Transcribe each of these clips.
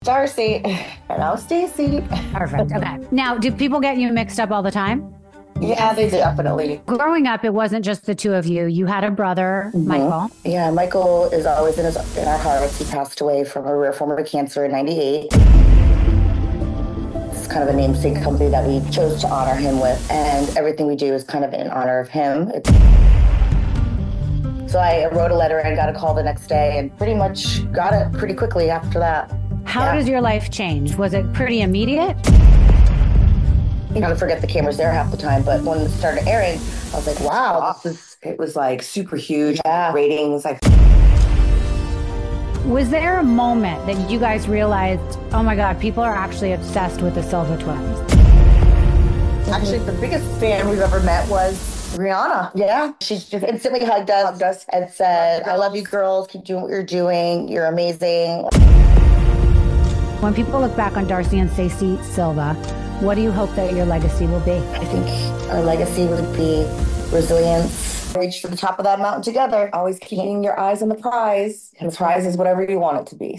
Darcy. Hello, Stacy. Perfect. Okay. Now, do people get you mixed up all the time? Yeah, they do, definitely. Growing up, it wasn't just the two of you. You had a brother, Michael. Yeah, Michael is always in our hearts. He passed away from a rare form of cancer in 98. It's kind of a namesake company that we chose to honor him with, and everything we do is kind of in honor of him. So I wrote a letter and got a call the next day and pretty much got it pretty quickly after that. How does your life change? Was it pretty immediate? You kind of forget the camera's there half the time, but when it started airing, I was like, wow, it was like super huge ratings. Was there a moment that you guys realized, oh my God, people are actually obsessed with the Silva twins? Actually, the biggest fan we've ever met was Rihanna. Yeah. She just instantly hugged us and said, I love you girls. Keep doing what you're doing. You're amazing. When people look back on Darcy and Stacy Silva, what do you hope that your legacy will be? I think our legacy would be resilience. Reach to the top of that mountain together. Always keeping your eyes on the prize. And the prize is whatever you want it to be.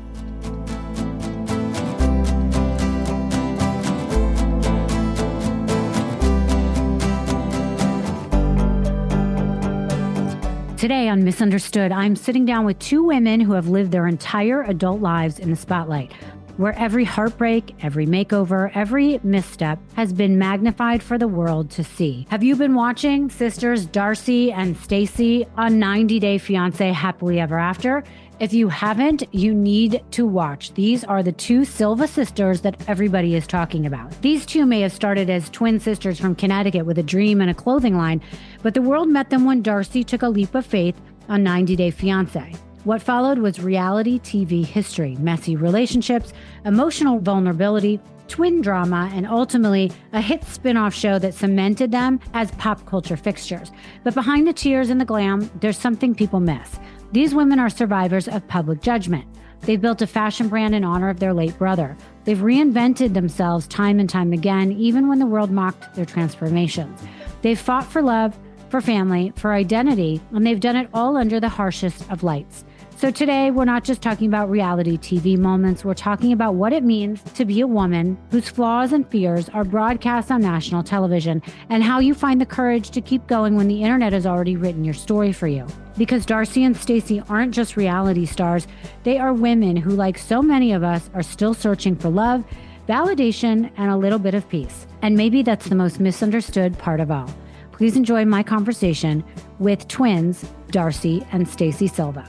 Today on Misunderstood, I'm sitting down with two women who have lived their entire adult lives in the spotlight, where every heartbreak, every makeover, every misstep has been magnified for the world to see. Have you been watching sisters Darcy and Stacy on 90 Day Fiancé Happily Ever After? If you haven't, you need to watch. These are the two Silva sisters that everybody is talking about. These two may have started as twin sisters from Connecticut with a dream and a clothing line, but the world met them when Darcy took a leap of faith on 90 Day Fiancé. What followed was reality TV history, messy relationships, emotional vulnerability, twin drama, and ultimately a hit spin-off show that cemented them as pop culture fixtures. But behind the tears and the glam, there's something people miss. These women are survivors of public judgment. They've built a fashion brand in honor of their late brother. They've reinvented themselves time and time again, even when the world mocked their transformations. They've fought for love, for family, for identity, and they've done it all under the harshest of lights. So today, we're not just talking about reality TV moments, we're talking about what it means to be a woman whose flaws and fears are broadcast on national television, and how you find the courage to keep going when the internet has already written your story for you. Because Darcy and Stacy aren't just reality stars, they are women who, like so many of us, are still searching for love, validation, and a little bit of peace. And maybe that's the most misunderstood part of all. Please enjoy my conversation with twins Darcy and Stacy Silva.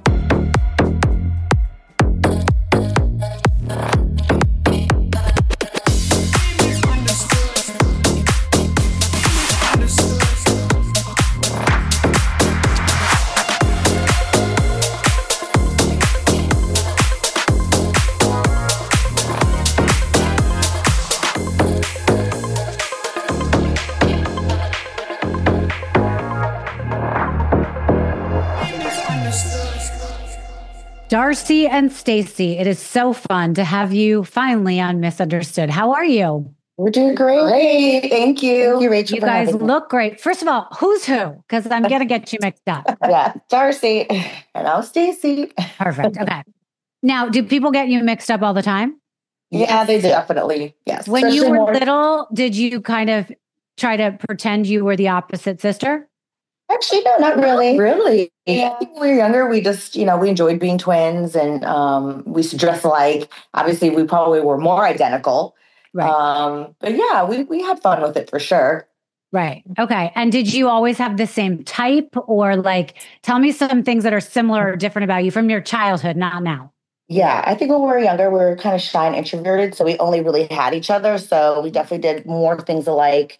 Darcy and Stacy, it is so fun to have you finally on Misunderstood. How are you? We're doing great. Thank you. Thank you, Rachel. You guys look great. First of all, who's who? Because I'm going to get you mixed up. Yeah, Darcy. Hello, Stacy. Perfect. Okay. Now, do people get you mixed up all the time? Yeah, they do. Definitely. Yes. When you were little, did you kind of try to pretend you were the opposite sister? Actually, no, not really. Really? Yeah. When we were younger, we just, we enjoyed being twins, and we used to dress alike. Obviously, we probably were more identical. Right. But yeah, we had fun with it for sure. Right. Okay. And did you always have the same type, or tell me some things that are similar or different about you from your childhood, not now? Yeah, I think when we were younger, we were kind of shy and introverted, so we only really had each other. So we definitely did more things alike.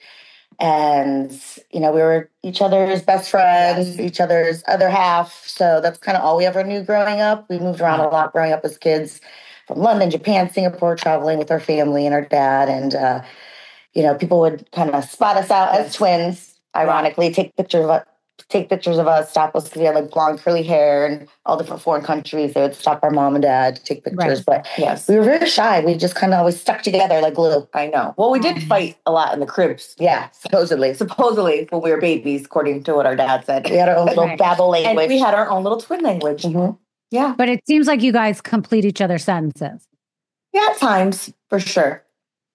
And, we were each other's best friends, each other's other half. So that's kind of all we ever knew growing up. We moved around a lot growing up as kids from London, Japan, Singapore, traveling with our family and our dad. And, people would kind of spot us out as twins, ironically, take pictures of us, stop us because we had blonde curly hair and all different foreign countries. They would stop our mom and dad to take pictures. Right. But yes, we were very shy. We just kind of always stuck together like glue. I know. Well, we did fight a lot in the cribs. Yeah, supposedly when we were babies, according to what our dad said. We had our own little babble language. And we had our own little twin language. Mm-hmm. Yeah. But it seems like you guys complete each other's sentences. Yeah, at times, for sure.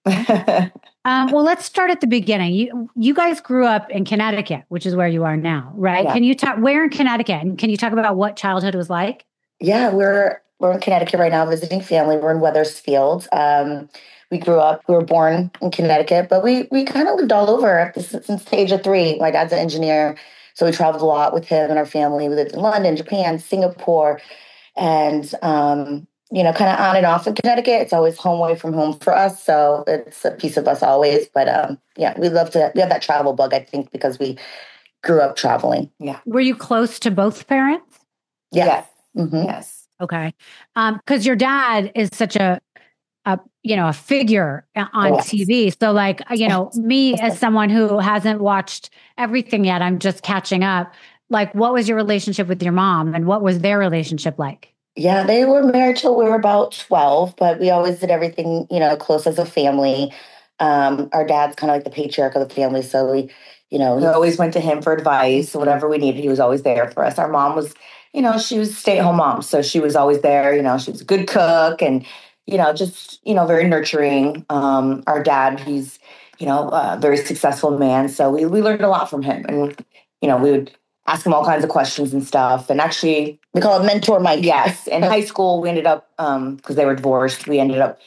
Well, let's start at the beginning. You guys grew up in Connecticut, which is where you are now, right? Yeah. Can you talk where in Connecticut? And can you talk about what childhood was like? Yeah, we're in Connecticut right now visiting family. We're in Wethersfield. We were born in Connecticut, but we kind of lived all over since the age of 3. My dad's an engineer, so we traveled a lot with him and our family. We lived in London, Japan, Singapore, and kind of on and off in Connecticut. It's always home away from home for us, so it's a piece of us always. But yeah, we have that travel bug, I think, because we grew up traveling. Yeah. Were you close to both parents? Yes. Mm-hmm. Yes. Okay. Because your dad is such a figure on TV. So like, me as someone who hasn't watched everything yet, I'm just catching up. Like, what was your relationship with your mom and what was their relationship like? Yeah, they were married till we were about 12, but we always did everything, close as a family. Our dad's kind of like the patriarch of the family. So we always went to him for advice, whatever we needed. He was always there for us. Our mom was, she was a stay-at-home mom. So she was always there. She was a good cook and, very nurturing. Our dad, he's, a very successful man. So we learned a lot from him. And, we would ask him all kinds of questions and stuff. And actually, we call it Mentor Mike. Yes. In high school, we ended up, because they were divorced, we ended up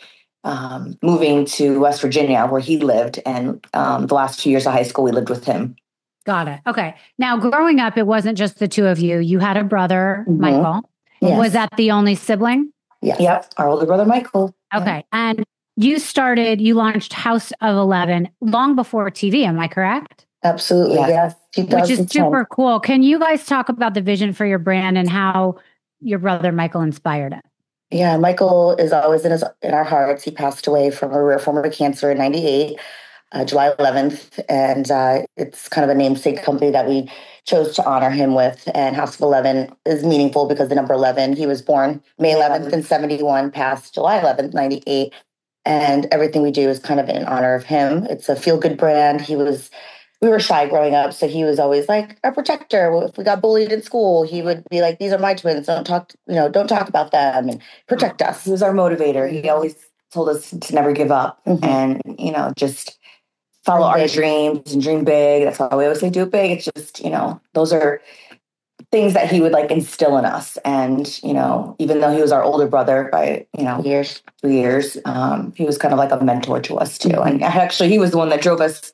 moving to West Virginia where he lived. And the last 2 years of high school, we lived with him. Got it. Okay. Now, growing up, it wasn't just the two of you. You had a brother, Michael. Yes. Was that the only sibling? Yes. Yep. Our older brother, Michael. Okay. Yeah. And you launched House of 11 long before TV. Am I correct? Absolutely. Yes. Which is super cool. Can you guys talk about the vision for your brand and how your brother Michael inspired it? Yeah, Michael is always in our hearts. He passed away from a rare form of cancer in 98, July 11th. And it's kind of a namesake company that we chose to honor him with. And House of 11 is meaningful because the number 11, he was born May 11th in 71, passed July 11th, 98. And everything we do is kind of in honor of him. It's a feel-good brand. We were shy growing up, so he was always like our protector. If we got bullied in school, he would be like, "These are my twins. Don't talk about them and protect us." He was our motivator. He always told us to never give up and just follow our dreams and dream big. That's why we always say do it big. It's just those are things that he would like instill in us. And even though he was our older brother by 3 years, he was kind of like a mentor to us too. And actually, he was the one that drove us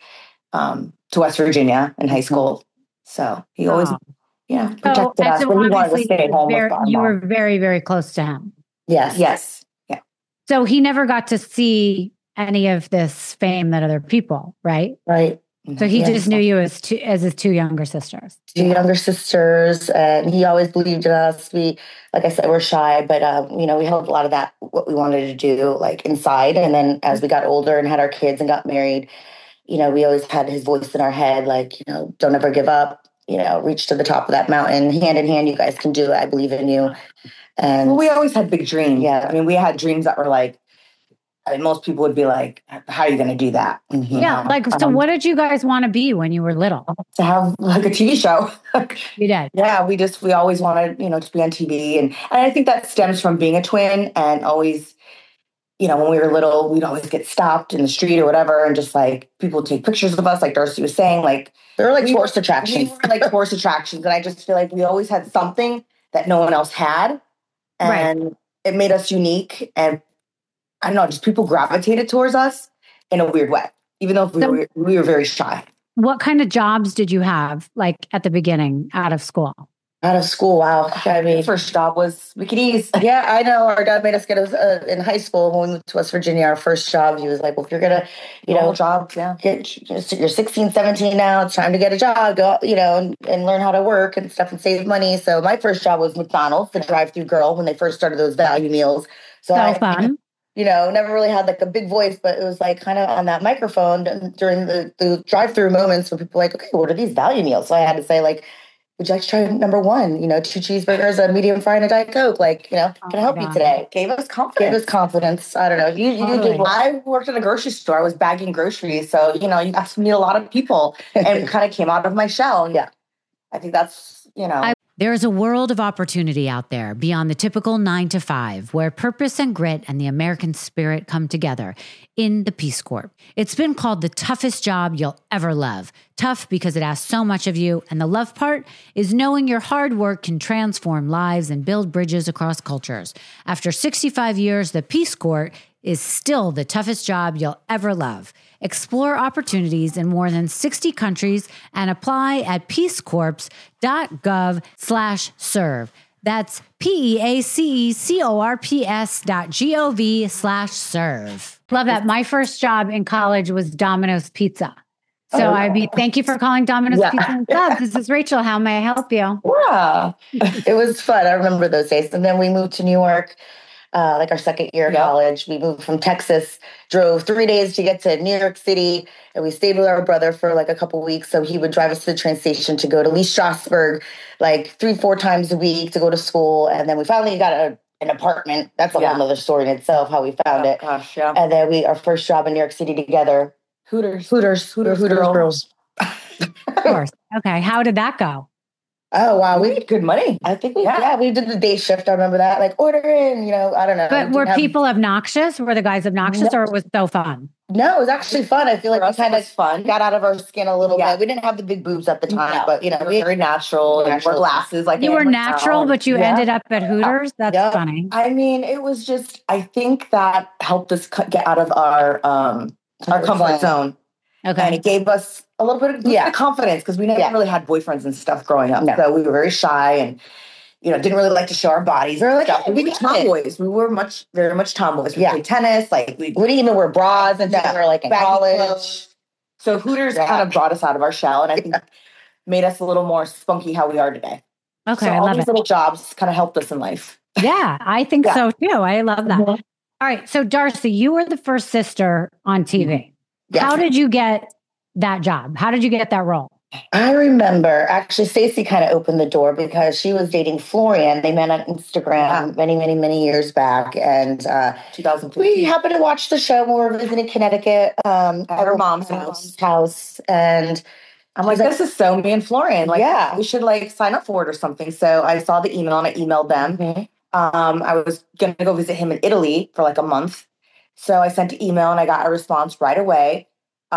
to West Virginia in high school. So he always, protected us when he wanted to stay at home with our mom. You were very, very close to him. Yes. Yes. Yeah. So he never got to see any of this fame that other people, right? Right. So he just knew you as his 2 younger sisters. 2 younger sisters, and he always believed in us. We, like I said, we're shy, but we held a lot of that, what we wanted to do, like inside. And then as we got older and had our kids and got married, we always had his voice in our head, like, don't ever give up, reach to the top of that mountain, hand in hand, you guys can do it. I believe in you. And we always had big dreams. Yeah. I mean, we had dreams that were like, most people would be like, how are you going to do that? Yeah. So what did you guys want to be when you were little? To have like a TV show. You did? Yeah. We always wanted, to be on TV. And I think that stems from being a twin and always, when we were little, we'd always get stopped in the street or whatever. And just like people would take pictures of us, like Darcy was saying, like they were like tourist attractions. We were like tourist attractions. And I just feel like we always had something that no one else had. And it made us unique. And I don't know, just people gravitated towards us in a weird way, even though we were very shy. What kind of jobs did you have, like at the beginning, out of school? Out of school, wow. I mean, first job was bikinis. Yeah, I know. Our dad made us get in high school when we moved to West Virginia. Our first job, he was like, well, if you're going to, job, yeah. You're 16, 17 now. It's time to get a job, go, and learn how to work and stuff and save money. So my first job was McDonald's, the drive-through girl, when they first started those value meals. So fun. Never really had like a big voice, but it was like kind of on that microphone during the drive-through moments when people were like, okay, what are these value meals? So I had to say like, would you like to try number 1? 2 cheeseburgers, a medium fry, and a Diet Coke. Like, can I help you today? Gave us confidence. I don't know. You did. I worked at a grocery store. I was bagging groceries. So, you got to meet a lot of people and kind of came out of my shell. Yeah. I think that's, There is a world of opportunity out there beyond the typical 9 to 5, where purpose and grit and the American spirit come together in the Peace Corps. It's been called the toughest job you'll ever love. Tough because it asks so much of you, and the love part is knowing your hard work can transform lives and build bridges across cultures. After 65 years, the Peace Corps is still the toughest job you'll ever love. Explore opportunities in more than 60 countries and apply at peacecorps.gov/serve. That's peacecorps.gov/serve. Love that. My first job in college was Domino's Pizza. So thank you for calling Domino's Pizza and Subs. This is Rachel. How may I help you? Wow. It was fun. I remember those days. And then we moved to New York. Like our second year of college. We moved from Texas, drove 3 days to get to New York City, and we stayed with our brother for like a couple weeks. So he would drive us to the train station to go to Lee Strasberg like 3-4 times a week to go to school. And then we finally got an apartment. That's a whole other story in itself, how we found it. Gosh, yeah. And then our first job in New York City together. Hooters girls. Of course. Okay. How did that go? Oh, wow. We made good money. I think we did the day shift. I remember that. Like, order in, I don't know. But were people obnoxious? Were the guys obnoxious or was it so fun? No, it was actually fun. I feel like we kind of fun. Got out of our skin a little bit. We didn't have the big boobs at the time, but we were very natural. We wore glasses. Like you were natural, but you ended up at Hooters? That's funny. I mean, it was just, I think that helped us get out of our comfort zone. Okay. And it gave us a little bit of confidence because we never really had boyfriends and stuff growing up. No. So we were very shy and, didn't really like to show our bodies. We were like, we were tomboys. We were very much tomboys. We played tennis. Like we didn't even wear bras and we were like in college. So Hooters kind of brought us out of our shell and I think made us a little more spunky how we are today. Okay. So all these little jobs kind of helped us in life. Yeah, I think so too. I love that. Mm-hmm. All right. So Darcy, you were the first sister on TV. Yes. How did you get that job? How did you get that role? I remember actually Stacey kind of opened the door because she was dating Florian. They met on Instagram many, many, many years back. And 2015. We happened to watch the show when we were visiting Connecticut at her mom's house. And I'm like, this is so me and Florian. Like, we should like sign up for it or something. So I saw the email and I emailed them. Mm-hmm. I was going to go visit him in Italy for like a month. So I sent an email and I got a response right away.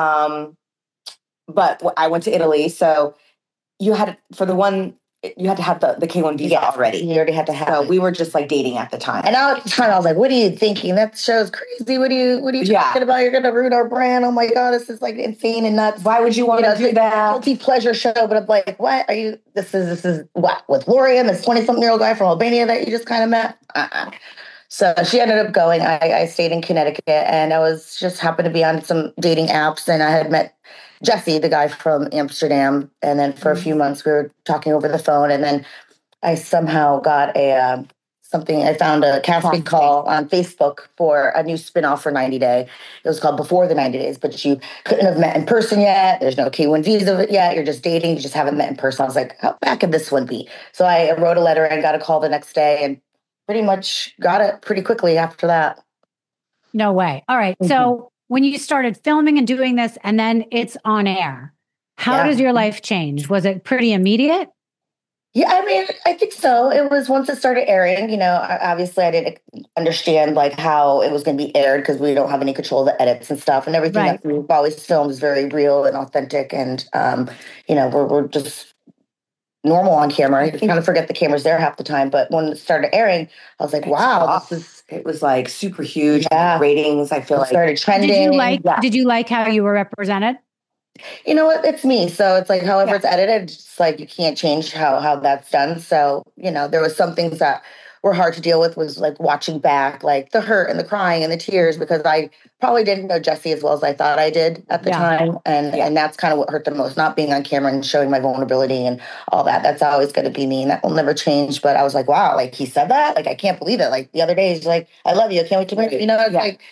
But I went to Italy. So you had to have the K-1 visa already. You already had to have it. We were just like dating at the time. And at the time I was like, what are you thinking? That show's crazy. What are you talking about? You're going to ruin our brand. Oh my God, this is like insane and nuts. Why would you want to do that? Guilty pleasure show. But I'm like, what are you? This is what? With Florian, this 20-something-year-old guy from Albania that you just kind of met? So she ended up going. I stayed in Connecticut and I was just happened to be on some dating apps and I had met Jesse, the guy from Amsterdam. And then for a few months we were talking over the phone. And then I somehow got I found a casting call on Facebook for a new spinoff for 90 Day. It was called Before the 90 Days, but you couldn't have met in person yet. There's no K-1 visa yet. You're just dating. You just haven't met in person. I was like, how bad could this one be? So I wrote a letter and got a call the next day and pretty much got it pretty quickly after that. No way. All right. Mm-hmm. So when you started filming and doing this and then it's on air, how does your life change? Was it pretty immediate? Yeah, I mean, I think so. It was once it started airing, obviously I didn't understand like how it was going to be aired because we don't have any control of the edits and stuff and everything that we've always filmed is very real and authentic. And, we're just normal on camera. You kind of forget the camera's there half the time. But when it started airing, I was like, wow, it was like super huge ratings. I feel like started trending. Did you like how you were represented? You know what? It's me. So it's like, however it's edited, it's like, you can't change how that's done. So, there was some things that were hard to deal with was like watching back, like the hurt and the crying and the tears, because I probably didn't know Jesse as well as I thought I did at the time. And that's kind of what hurt the most, not being on camera and showing my vulnerability and all that. That's always going to be me and that will never change. But I was like, wow, like he said that? Like, I can't believe it. Like the other day, he's like, I love you. I can't wait to meet you. It's like,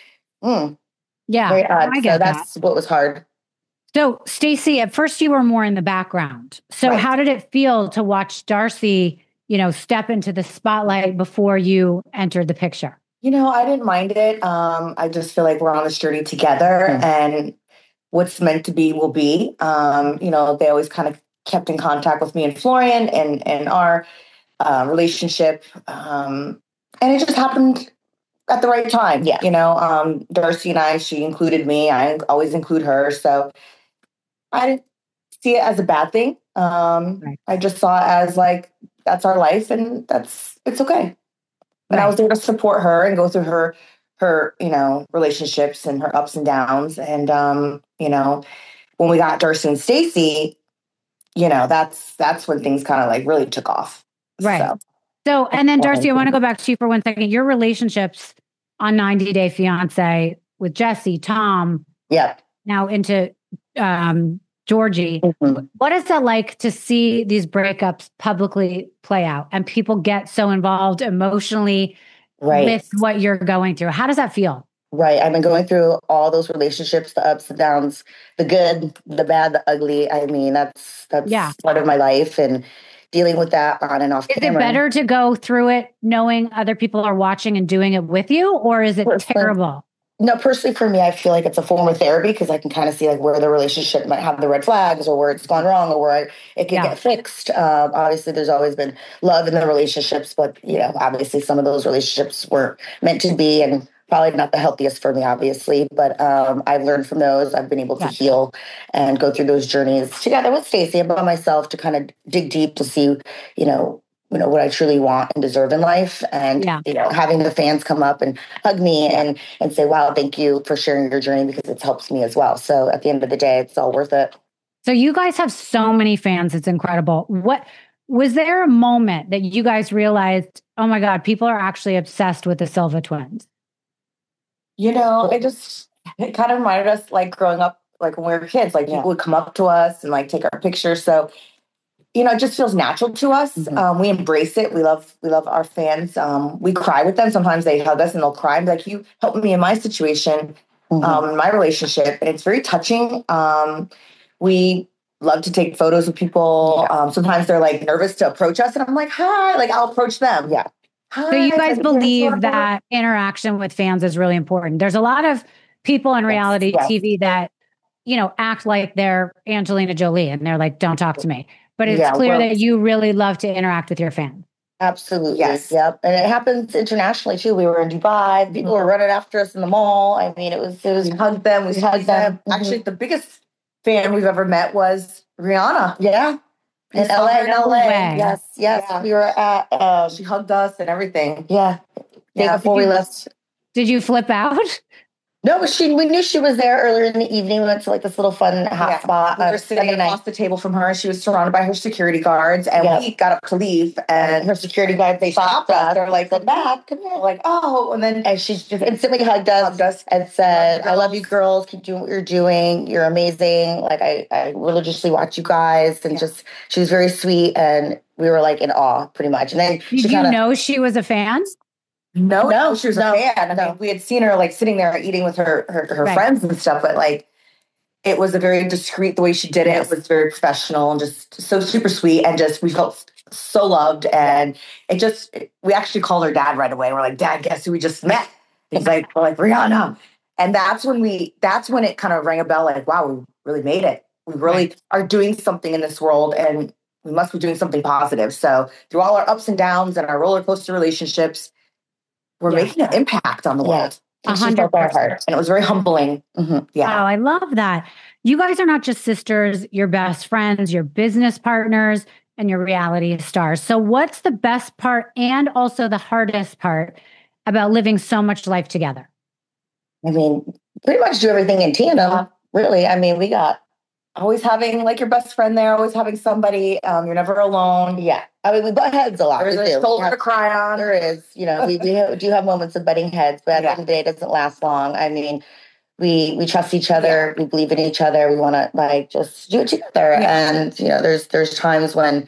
very odd. I get that's what was hard. So Stacey, at first you were more in the background. So how did it feel to watch Darcy, step into the spotlight before you entered the picture? I didn't mind it. I just feel like we're on this journey together and what's meant to be will be. They always kind of kept in contact with me and Florian and our relationship. And it just happened at the right time. Yeah. Darcy and I, she included me. I always include her. So I didn't see it as a bad thing. Right. I just saw it as like, that's our life and it's okay. And I was there to support her and go through her, relationships and her ups and downs. And, when we got Darcy and Stacy, that's when things kind of like really took off. Right. So, and then Darcy, I want to go back to you for 1 second. Your relationships on 90 Day Fiance with Jesse, Tom, now into Georgie. Mm-hmm. What is that like to see these breakups publicly play out and people get so involved emotionally with what you're going through? How does that feel? Right. I've been going through all those relationships, the ups and downs, the good, the bad, the ugly. I mean, that's part of my life and dealing with that on and off camera. Is it better to go through it knowing other people are watching and doing it with you, or is it terrible? No, personally for me, I feel like it's a form of therapy because I can kind of see like where the relationship might have the red flags or where it's gone wrong or where it can get fixed. Obviously, there's always been love in the relationships, but obviously some of those relationships were meant to be and probably not the healthiest for me, obviously. But I've learned from those. I've been able to heal and go through those journeys together with Stacey and by myself to kind of dig deep to see, what I truly want and deserve in life. And, having the fans come up and hug me and say, wow, thank you for sharing your journey because it helps me as well. So at the end of the day, it's all worth it. So you guys have so many fans. It's incredible. What was there a moment that you guys realized, oh my God, people are actually obsessed with the Silva twins? It kind of reminded us like growing up, like when we were kids, like people would come up to us and like take our pictures. So it just feels natural to us. Mm-hmm. We embrace it. We love our fans. We cry with them. Sometimes they hug us and they'll cry. Like, you helped me in my situation, in my relationship. And it's very touching. We love to take photos with people. Sometimes they're like nervous to approach us. And I'm like, hi, like I'll approach them. Yeah. Hi. So you guys believe that interaction with fans is really important. There's a lot of people in reality TV that, act like they're Angelina Jolie and they're like, don't talk to me. But it's clear that you really love to interact with your fans. Absolutely. Yes. Yep. And it happens internationally too. We were in Dubai. People were running after us in the mall. I mean, it was we hugged them. We hugged them. Actually, the biggest fan we've ever met was Rihanna. Yeah. In LA. Yes. Yeah. We were at, she hugged us and everything. Yeah. Before we left. Did you flip out? No, we knew she was there earlier in the evening. We went to like this little fun hot spot. We were sitting across the table from her. She was surrounded by her security guards, and we got up to leave. And her security guards, they stopped us. They're like, "Come back, come here!" Like, oh, and she just instantly hugged us and said, "I love you, girls. Keep doing what you're doing. You're amazing. Like I religiously watch you guys." And just she was very sweet, and we were like in awe, pretty much. And then did you know she was a fan? No, she was a fan. I mean, we had seen her like sitting there eating with her friends and stuff, but like it was a very discreet the way she did it. It was very professional and just so super sweet, and just we felt so loved. And we actually called her dad right away. We're like, Dad, guess who we just met? He's like, we're like Rihanna. And that's when it kind of rang a bell, like, wow, we really made it. We really are doing something in this world, and we must be doing something positive. So through all our ups and downs and our roller coaster relationships, we're making an impact on the world. 100%. And it was very humbling. Mm-hmm. Yeah. Oh, I love that. You guys are not just sisters, you're best friends, you're business partners, and you're reality stars. So what's the best part and also the hardest part about living so much life together? I mean, pretty much do everything in tandem, really. I mean, we got always having like your best friend there, always having somebody. You're never alone. Yeah. I mean, we butt heads a lot. There's a shoulder to cry on. There is. We do have moments of butting heads, but at the end of the day, it doesn't last long. I mean, we trust each other. We believe in each other. We want to like just do it together. Yeah. And, there's times when,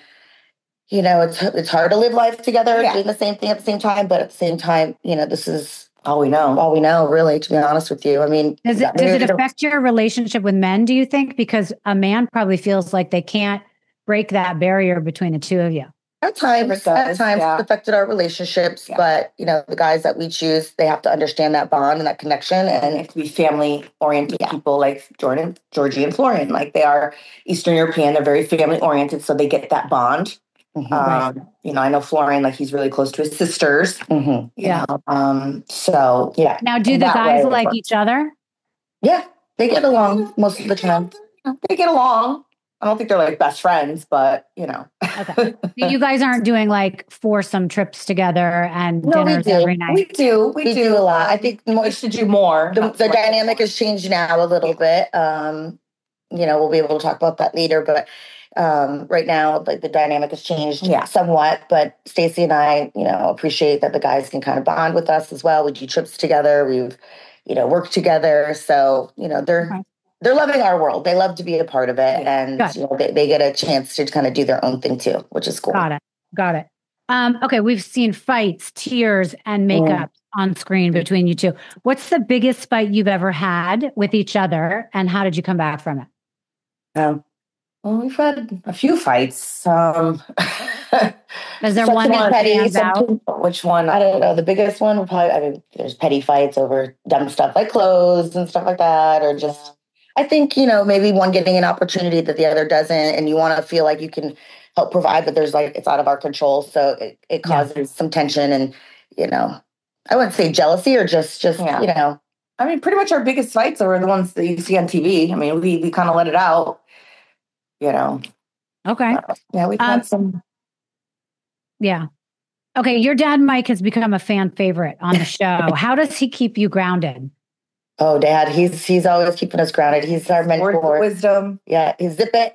it's hard to live life together, doing the same thing at the same time. But at the same time, this is all we know, really, to be honest with you. I mean, does it affect your relationship with men, do you think? Because a man probably feels like they can't break that barrier between the two of you. At times, Yeah. it's affected our relationships, Yeah. but the guys that we choose, they have to understand that bond and that connection, And they and have to be family-oriented people like Georgie and Florian. Like they are Eastern European, they're very family-oriented, so they get that bond. I know Florian, like he's really close to his sisters. Yeah. So yeah. Now, do the guys like each other? Yeah, they get along most of the time. They get along. I don't think they're like best friends, but Okay. You guys aren't doing like foursome trips together and dinners every night. We do a lot. I think we should do more. The dynamic has changed now a little bit. We'll be able to talk about that later, but right now, like the dynamic has changed somewhat. But Stacy and I, appreciate that the guys can kind of bond with us as well. We do trips together. We've, worked together. So they're loving our world. They love to be a part of it. And they get a chance to kind of do their own thing too, which is cool. Got it. Okay. We've seen fights, tears, and makeup on screen between you two. What's the biggest fight you've ever had with each other, and how did you come back from it? Well, we've had a few fights. Is there one that stands out? Which one? I don't know. The biggest one would probably, there's petty fights over dumb stuff like clothes and stuff like that, or just... I think, maybe one getting an opportunity that the other doesn't, and you want to feel like you can help provide, but there's it's out of our control. So it causes some tension and, I wouldn't say jealousy or just. I mean, pretty much our biggest fights are the ones that you see on TV. I mean, we kind of let it out, Okay. We've had some. Yeah. Okay. Your dad, Mike, has become a fan favorite on the show. How does he keep you grounded? Oh, Dad, he's always keeping us grounded. He's our mentor. Wisdom. Yeah, he's zip it.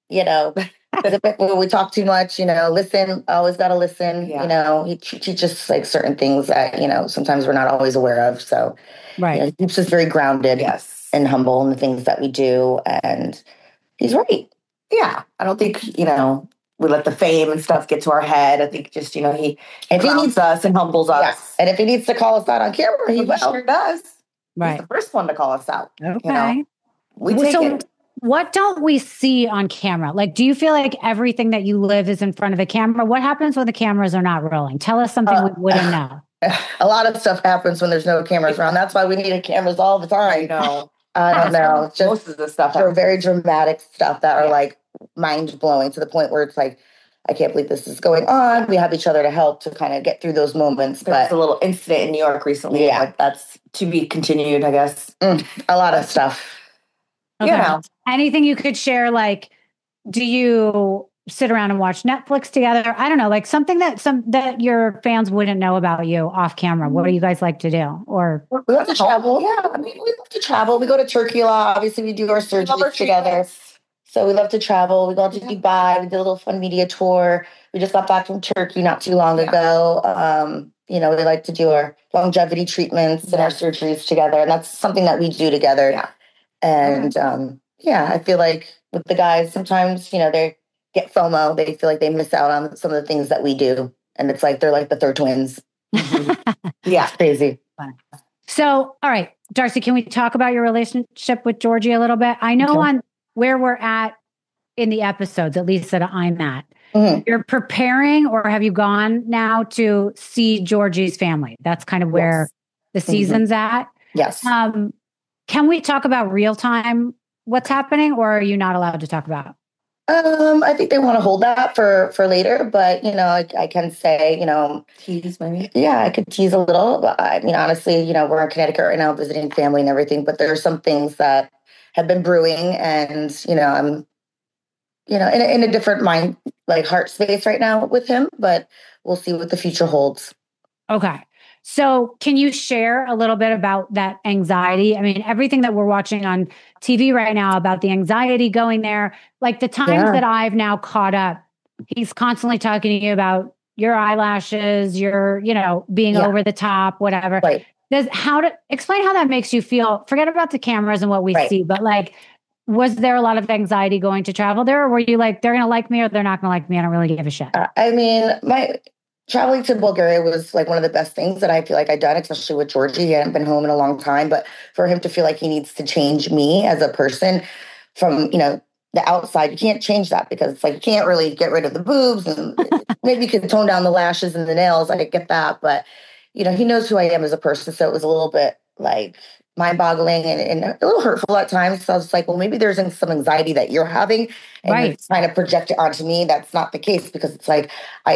Zip it when we talk too much. Listen. Always got to listen. Yeah. He teaches certain things that sometimes we're not always aware of. So, he keeps us very grounded, and humble in the things that we do. And he's right. Yeah, I don't think we let the fame and stuff get to our head. I think just he needs us and humbles us. Yes. And if he needs to call us out on camera, he sure does. Right. He's the first one to call us out. Okay. We take it. What don't we see on camera? Like, do you feel like everything that you live is in front of a camera? What happens when the cameras are not rolling? Tell us something we wouldn't know. A lot of stuff happens when there's no cameras around. That's why we needed cameras all the time. I know. I don't know. Just most of the stuff are very dramatic stuff that are like mind blowing to the point where it's like, I can't believe this is going on. We have each other to help to kind of get through those moments. There was a little incident in New York recently. Yeah. Like that's to be continued, I guess. A lot of stuff. Okay. Anything you could share? Like, do you sit around and watch Netflix together? I don't know, like something that your fans wouldn't know about you off camera. What do you guys like to do? Or we love to travel. Yeah, I mean, we love to travel. We go to Turkey a lot. Obviously, we do our surgeries together. So we love to travel. We go to Dubai. We did a little fun media tour. We just got back from Turkey not too long ago. We like to do our longevity treatments and our surgeries together. And that's something that we do together. Yeah. And I feel like with the guys, sometimes, they get FOMO. They feel like they miss out on some of the things that we do. And it's like they're like the third twins. Yeah, crazy. So, all right, Darcy, can we talk about your relationship with Georgie a little bit? I know on where we're at in the episodes, at least that I'm at, you're preparing, or have you gone now to see Georgie's family? That's kind of where the season's at. Yes. Can we talk about real time what's happening, or are you not allowed to talk about? I think they want to hold that for later, but I can say, tease maybe. Yeah, I could tease a little. But I mean, honestly, we're in Connecticut right now visiting family and everything, but there are some things that have been brewing, and I'm in a different mind, like heart space right now with him, but we'll see what the future holds. Okay. So can you share a little bit about that anxiety? I mean, everything that we're watching on TV right now about the anxiety going there, like the times that I've now caught up, he's constantly talking to you about your eyelashes, your, being over the top, whatever. Right. Explain how that makes you feel. Forget about the cameras and what we see, but like, was there a lot of anxiety going to travel there, or were you like, they're going to like me or they're not going to like me? I don't really give a shit. I mean, traveling to Bulgaria was like one of the best things that I feel like I'd done, especially with Georgie. He hadn't been home in a long time, but for him to feel like he needs to change me as a person from, the outside, you can't change that because it's like, you can't really get rid of the boobs and maybe could tone down the lashes and the nails. I get that, but you know, he knows who I am as a person. So it was a little bit like mind-boggling and a little hurtful at times. So I was like, well, maybe there's some anxiety that you're having and you're trying to project it onto me. That's not the case, because it's like,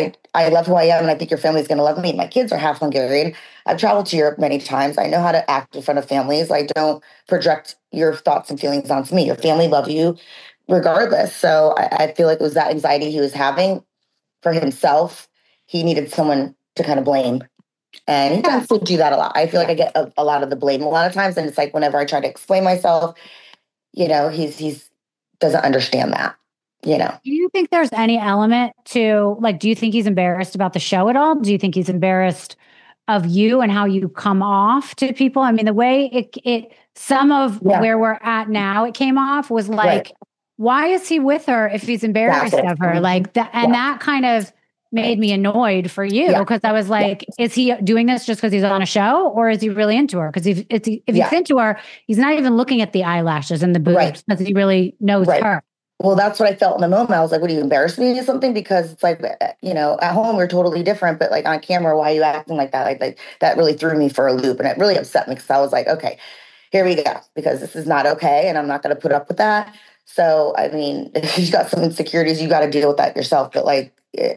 I love who I am, and I think your family's going to love me. My kids are half Hungarian. I've traveled to Europe many times. I know how to act in front of families. I don't project your thoughts and feelings onto me. Your family love you regardless. So I feel like it was that anxiety he was having for himself. He needed someone to kind of blame. And he tends to do that a lot. I feel like I get a lot of the blame a lot of times. And it's like, whenever I try to explain myself, you know, he's doesn't understand that, you know. Do you think there's any element to, like, do you think he's embarrassed about the show at all? Do you think he's embarrassed of you and how you come off to people? I mean, the way some of where we're at now, it came off was like, why is he with her if he's embarrassed of her? Like that, and that kind of made me annoyed for you, because I was like, is he doing this just because he's on a show, or is he really into her? Because if he's into her, he's not even looking at the eyelashes and the boobs, because he really knows her. Well, that's what I felt in the moment. I was like, what, are you embarrassed me or something? Because it's like, you know, at home we're totally different, but like on camera, why are you acting like that? Like that really threw me for a loop, and it really upset me, because I was like, okay, here we go, because this is not okay, and I'm not going to put up with that. So, I mean, if you've got some insecurities, you got to deal with that yourself. But like,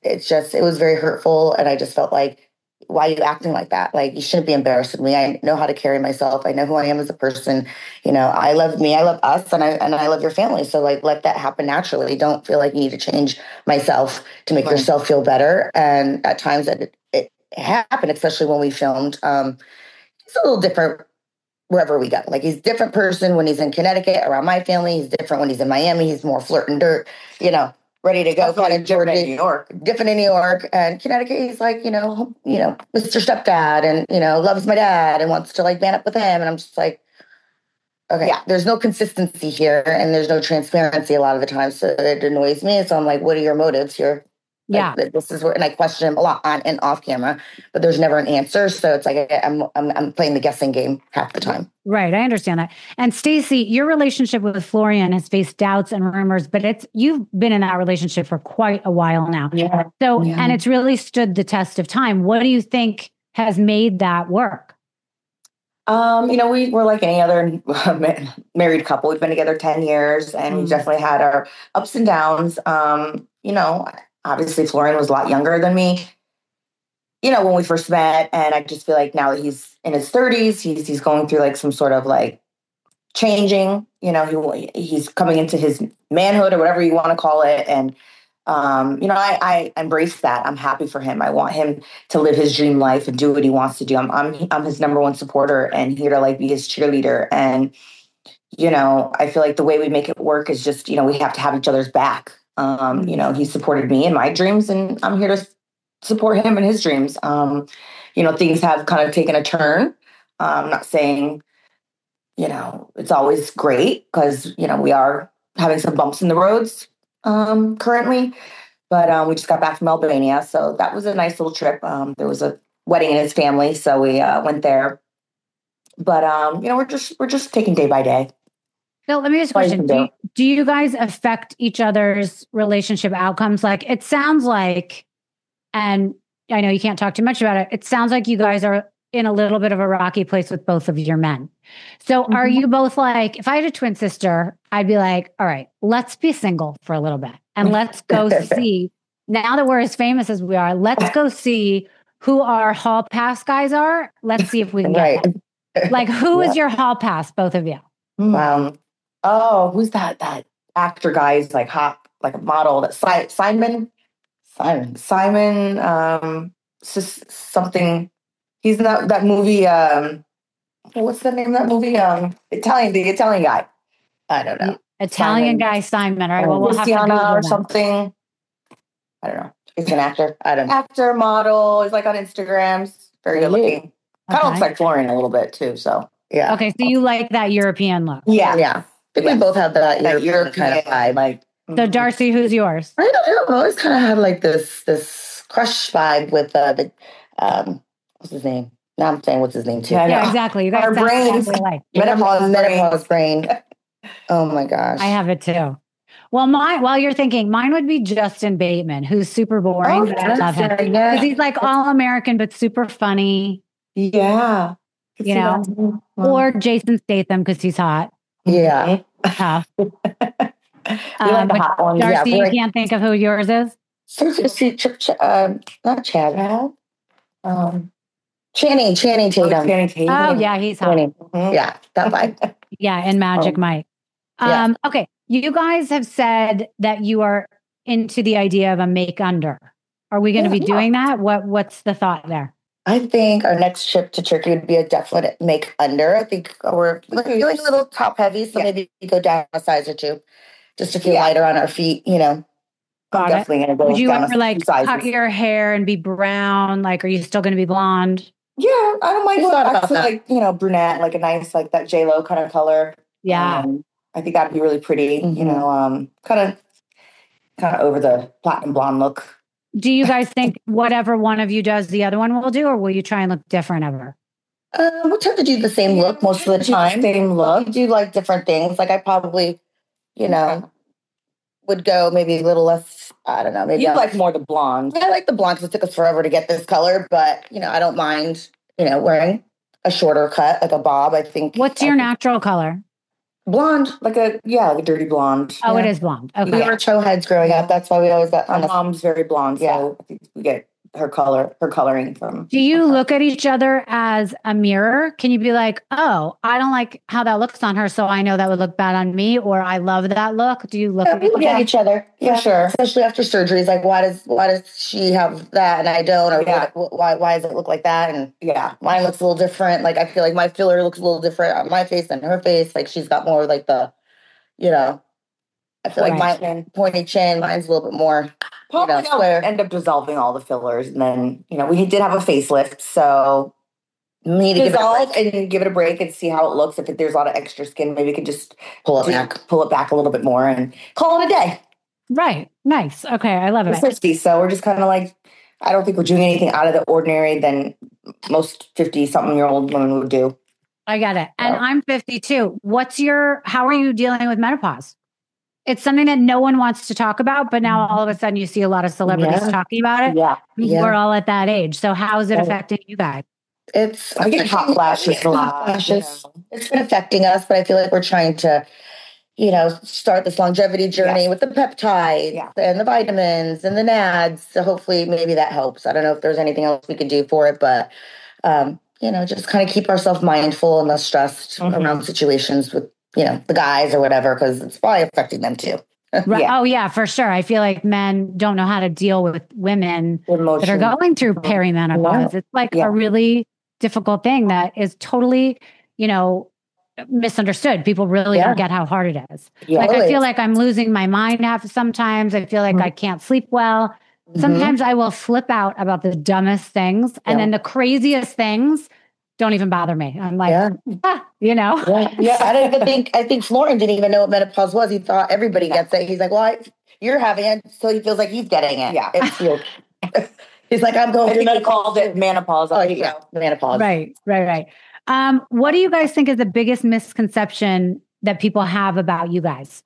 it was very hurtful. And I just felt like, why are you acting like that? Like, you shouldn't be embarrassed with me. I know how to carry myself. I know who I am as a person. You know, I love me, I love us, and I love your family. So like, let that happen naturally. Don't feel like you need to change myself to make yourself feel better. And at times that it happened, especially when we filmed. It's a little different wherever we go. Like, he's a different person when he's in Connecticut around my family. He's different when he's in Miami. He's more flirt and dirt, you know, ready to go. Kind of Georgia, New York, different in New York, and Connecticut. He's like, you know, Mr. Stepdad, and you know, loves my dad and wants to like man up with him. And I'm just like, okay, there's no consistency here, and there's no transparency a lot of the time, so it annoys me. So I'm like, what are your motives here? Like, this is where, and I question him a lot on and off camera, but there's never an answer. So it's like I'm playing the guessing game half the time. Right, I understand that. And Stacey, your relationship with Florian has faced doubts and rumors, but you've been in that relationship for quite a while now. Yeah. So, and it's really stood the test of time. What do you think has made that work? You know, we're like any other married couple. We've been together 10 years, and we've definitely had our ups and downs. You know, obviously Florian was a lot younger than me, you know, when we first met. And I just feel like now that he's in his 30s, he's going through like some sort of like changing, you know, he's coming into his manhood or whatever you want to call it. And, you know, I embrace that. I'm happy for him. I want him to live his dream life and do what he wants to do. I'm his number one supporter and here to like be his cheerleader. And, you know, I feel like the way we make it work is just, you know, we have to have each other's back. You know, he supported me in my dreams, and I'm here to support him in his dreams. You know, things have kind of taken a turn. I'm not saying, you know, it's always great, because, you know, we are having some bumps in the roads currently, but we just got back from Albania. So that was a nice little trip. There was a wedding in his family, so we went there. But, you know, we're just taking day by day. Bill, let me ask a question. Do you guys affect each other's relationship outcomes? Like, it sounds like, and I know you can't talk too much about it, it sounds like you guys are in a little bit of a rocky place with both of your men. So are you both like, if I had a twin sister, I'd be like, all right, let's be single for a little bit. And let's go see, now that we're as famous as we are, let's go see who our hall pass guys are. Let's see if we can get them. Like, who is your hall pass, both of you? Oh, who's that actor guy? He's like hot, like a model. That Simon, something. He's in that movie. What's the name of that movie? The Italian guy. I don't know. Italian guy Simon. All right. Well, we'll have to Google or something. I don't know. He's an actor. I don't know. Actor, model. He's like on Instagram. Very good looking. Kind of looks like Florian a little bit too. So yeah. Okay, so you like that European look? Yeah. I think we both have that European kind of vibe. Like, so Darcy, who's yours? I don't know. I always kind of had like this crush vibe with the what's his name? Now I'm saying what's his name too. Yeah, exactly. Our brains, exactly like menopause brain. Oh my gosh, I have it too. Well, while you're thinking, mine would be Justin Bateman, who's super boring, but I love him because he's like all American but super funny. Yeah. You know, or Jason Statham because he's hot. Yeah. Tough. We like the hot ones. Darcy, Yeah, you can't think of who yours is? Not Chad. Channing Tatum. Channing Tatum. Oh, yeah, he's hot. Mm-hmm. Yeah, that vibe. Yeah, and Magic Mike. Yeah. Okay, you guys have said that you are into the idea of a make under. Are we going to be doing that? What's the thought there? I think our next trip to Turkey would be a definite make under. I think we're feeling a little top heavy, so maybe we go down a size or two just to feel lighter on our feet, you know. Got definitely going to go Would you down ever like cut your hair and be brown? Like, are you still going to be blonde? Yeah, I don't mind. Thought about that. Like, you know, brunette, like a nice, like that J-Lo kind of color. Yeah. I think that'd be really pretty, you know, kind of over the platinum blonde look. Do you guys think whatever one of you does, the other one will do, or will you try and look different ever? We tend to do the same look most of the time. Same look. We do like different things. Like I probably, you know, would go maybe a little less, I don't know. Maybe you like more the blonde. I like the blonde because it took us forever to get this color, but, you know, I don't mind, you know, wearing a shorter cut, like a bob, I think. What's your natural color? Blonde. Like a dirty blonde. Oh, it is blonde. Okay. We were toe heads growing up. That's why we always got my mom's very blonde, so I think we get her coloring from. Do you look at each other as a mirror? Can you be like, oh, I don't like how that looks on her, so I know that would look bad on me, or I love that look? Do you look at each other? Yeah, for sure. Especially after surgeries, like why does she have that and I don't, or why does it look like that? And mine looks a little different. Like I feel like my filler looks a little different on my face than her face. Like she's got more like the, you know, I feel like my pointy chin, mine's a little bit more. Probably square. End up dissolving all the fillers, and then we did have a facelift, so we need to dissolve and give it a break and see how it looks. If there's a lot of extra skin, maybe we could just pull it back a little bit more and call it a day. Right. Nice. Okay, I love it. We're 50, so we're just kind of like, I don't think we're doing anything out of the ordinary than most 50-something-year-old women would do. I got it. And I'm 52. How are you dealing with menopause? It's something that no one wants to talk about, but now all of a sudden you see a lot of celebrities talking about it. Yeah. We're all at that age. So how is it affecting you guys? I get hot flashes a lot. It's been affecting us, but I feel like we're trying to, you know, start this longevity journey with the peptides and the vitamins and the NADs. So hopefully maybe that helps. I don't know if there's anything else we could do for it, but, you know, just kind of keep ourselves mindful and less stressed around situations with, you know, the guys or whatever, because it's probably affecting them too. Right. Oh, yeah, for sure. I feel like men don't know how to deal with women that are going through perimenopause. It's like a really difficult thing that is totally, you know, misunderstood. People really don't get how hard it is. Like, I feel like I'm losing my mind sometimes. I feel like I can't sleep well. Sometimes I will flip out about the dumbest things, and then the craziest things don't even bother me. I'm like, you know? I think Florin didn't even know what menopause was. He thought everybody gets it. He's like, well, you're having it. So he feels like he's getting it. Yeah. He's like, I'm going through that. He called it menopause. Menopause. Right. What do you guys think is the biggest misconception that people have about you guys?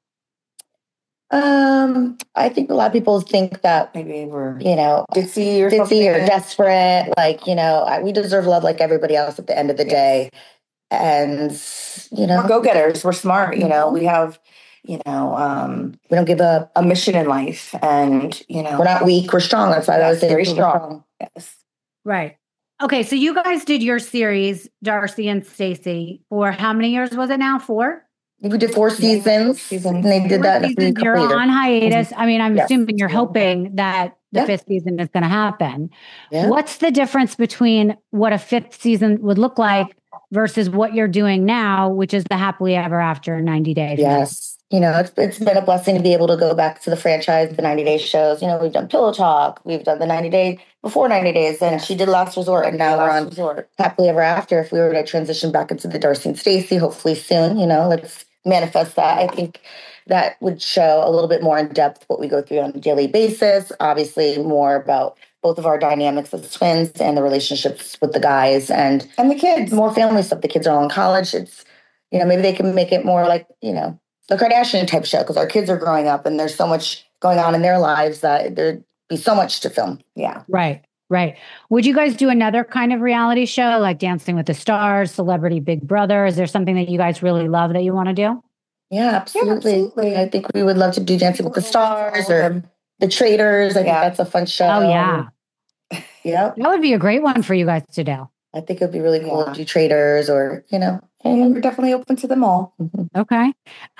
I think a lot of people think that maybe we're, you know, ditzy or desperate. Like, you know, we deserve love like everybody else at the end of the day. And, you know, we're go-getters. We're smart. You know, we have, you know, we don't give up a mission in life, and, you know, we're not weak. We're strong. That's why I was very strong. Yes. Right. Okay. So you guys did your series, Darcy and Stacey, for how many years was it now? 4? We did 4 seasons, and they did that. You're on hiatus. I mean, I'm assuming you're hoping that the 5th season is going to happen. Yeah. What's the difference between what a 5th season would look like versus what you're doing now, which is the happily ever after 90 days? Yes. You know, it's been a blessing to be able to go back to the franchise, the 90 Day shows. You know, we've done Pillow Talk, we've done the 90 Day before 90 Days, and she did Last Resort, and now we're on Happily Ever After. If we were to transition back into the Darcy and Stacey, hopefully soon, you know, let's manifest that. I think that would show a little bit more in depth what we go through on a daily basis. Obviously, more about both of our dynamics as twins and the relationships with the guys and the kids. More family stuff. The kids are all in college. It's, you know, maybe they can make it more like, you know, the Kardashian type show because our kids are growing up and there's so much going on in their lives that there'd be so much to film. Yeah. Right. Would you guys do another kind of reality show like Dancing with the Stars, Celebrity Big Brother? Is there something that you guys really love that you want to do? Yeah, absolutely. I think we would love to do Dancing with the Stars or The Traitors. I think that's a fun show. Oh, yeah. Yeah. That would be a great one for you guys to do. I think it'd be really cool to do Traitors or, we're definitely open to them all. Mm-hmm. Okay.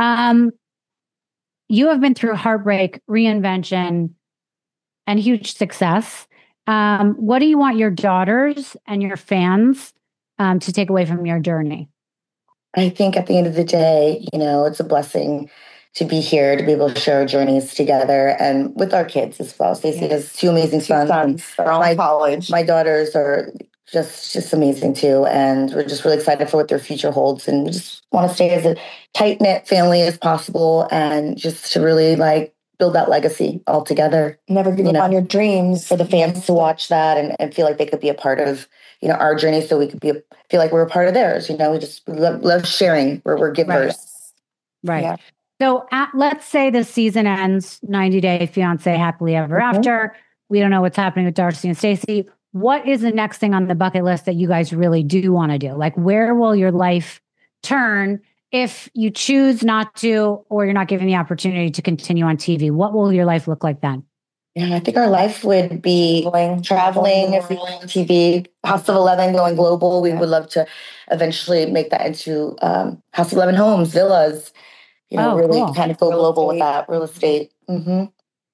You have been through heartbreak, reinvention, and huge success. What do you want your daughters and your fans to take away from your journey? I think at the end of the day, it's a blessing to be here, to be able to share our journeys together and with our kids as well. Stacey has two amazing sons. They're all in college. My daughters are just amazing too. And we're just really excited for what their future holds. And we just want to stay as a tight-knit family as possible and just to really build that legacy all together. Never give up on your dreams. For the fans to watch that and feel like they could be a part of, our journey so we could feel like we're a part of theirs. We love sharing. We're givers. Right. Yeah. So let's say the season ends, 90 Day Fiancé, Happily Ever After. We don't know what's happening with Darcy and Stacey. What is the next thing on the bucket list that you guys really do want to do? Where will your life turn if you choose not to, or you're not given the opportunity to continue on TV? What will your life look like then? Yeah, I think our life would be traveling, if we were on TV, House of 11 going global. We would love to eventually make that into House of 11 homes, villas, really kind of go global with that real estate. Mm-hmm.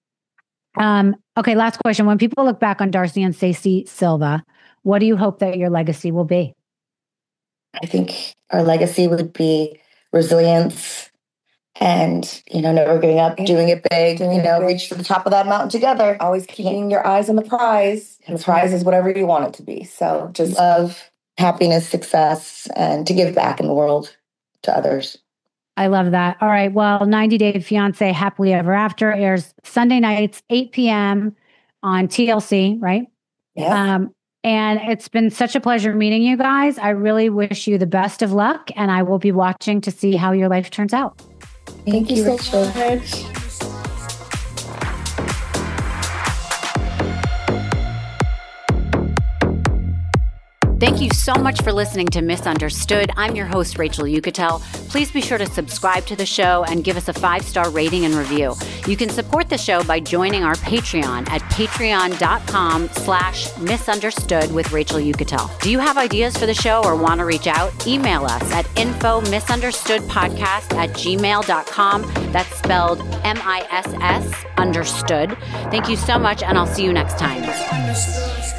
Okay, last question. When people look back on Darcy and Stacey Silva, what do you hope that your legacy will be? I think our legacy would be resilience and, never giving up, doing it big, reach to the top of that mountain together. Always keeping your eyes on the prize. And the prize is whatever you want it to be. So just love, happiness, success, and to give back in the world to others. I love that. All right. Well, 90 Day Fiancé, Happily Ever After airs Sunday nights, 8 p.m. on TLC, right? Yeah. And it's been such a pleasure meeting you guys. I really wish you the best of luck, and I will be watching to see how your life turns out. Thank you so much. Thank you so much for listening to Misunderstood. I'm your host, Rachel Uchitel. Please be sure to subscribe to the show and give us a 5-star rating and review. You can support the show by joining our Patreon at patreon.com/misunderstood with Rachel Uchitel. Do you have ideas for the show or want to reach out? Email us at info_misunderstoodpodcast@gmail.com. That's spelled MISS understood. Thank you so much, and I'll see you next time.